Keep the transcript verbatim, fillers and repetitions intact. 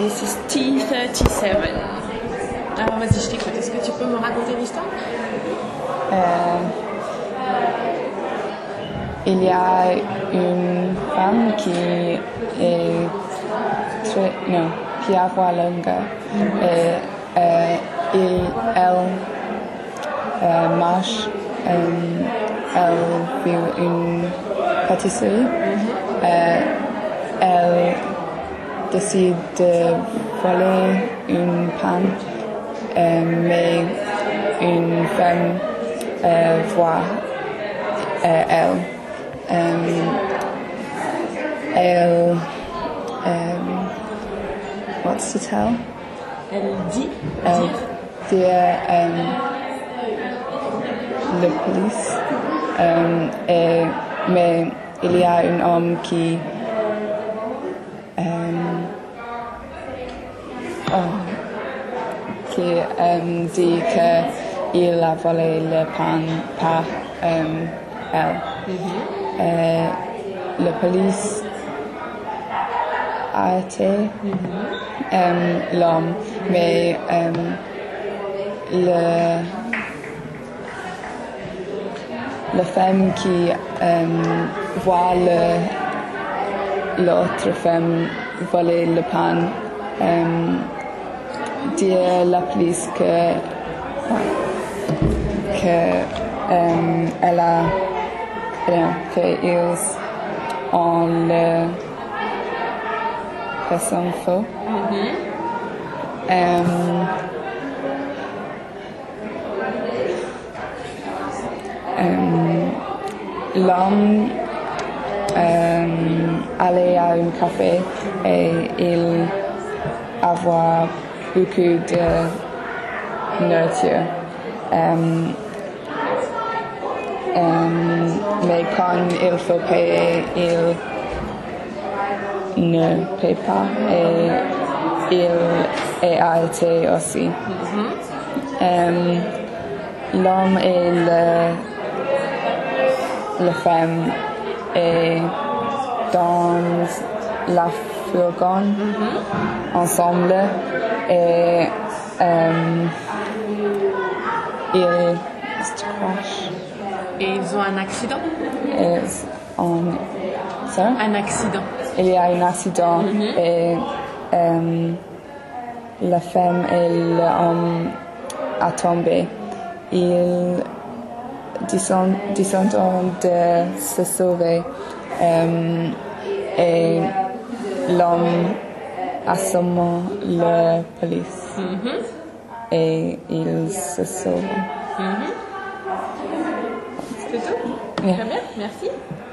this is T thirty-seven. Alors vas-y, je t'écoute. Est-ce que tu peux me raconter l'histoire? Euh, il y a une femme qui est très, non, qui a voix longue et euh, il, elle euh, marche, euh, elle vit une pâtisserie. Mm-hmm. euh, elle décide de voler une panne, euh, mais une femme euh, voit euh, elle. Euh, elle um, what's to tell? Elle dit. Elle dit um, la police. Um, et, mais il y a un homme qui um, oh, qui um, dit qu'il a volé le pain par um, elle. Mm-hmm. euh, la police a été mm-hmm. um, l'homme, mais um, le, la femme qui um, voit le, l'autre femme voler le pain um, dit à la police que, que um, elle a qu'ils ont le personne faux. Mm-hmm. um, um, l'homme um, allait à un café et il avait beaucoup de nourriture. Um, um, mais quand il faut payer, il ne paye pas et il est arrêté aussi. Mm-hmm. um, l'homme et le, la femme est dans la fourgon mm-hmm. ensemble et um, ils crash. Et ils ont un accident? Et on, ça? Un accident. Il y a un accident mm-hmm. et um, la femme et l'homme a tombé. Ils descendent, descendent de se sauver um, et l'homme assomme la police mm-hmm. et il se sauve. Mm-hmm. C'est tout? Yeah. Très bien, merci.